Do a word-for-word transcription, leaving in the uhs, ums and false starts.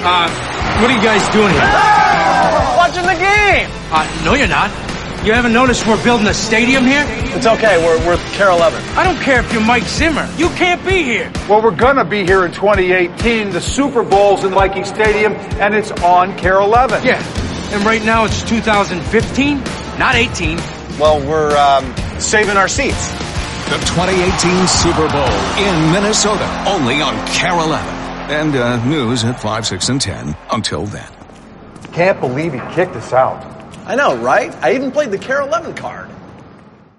Uh, what are you guys doing here? Watching the game! Uh, no, you're not. You haven't noticed we're building a stadium here? It's okay, we're, we're Care eleven. I don't care if you're Mike Zimmer. You can't be here. Well, we're gonna be here in twenty eighteen. The Super Bowl's in Vikings Stadium, and it's on Care eleven. Yeah, and right now it's two thousand fifteen, not eighteen. Well, we're, um, saving our seats. The twenty eighteen Super Bowl in Minnesota, only on Care eleven. And uh, news at five, six, and ten until then. Can't believe he kicked us out. I know, right? I even played the Care eleven card.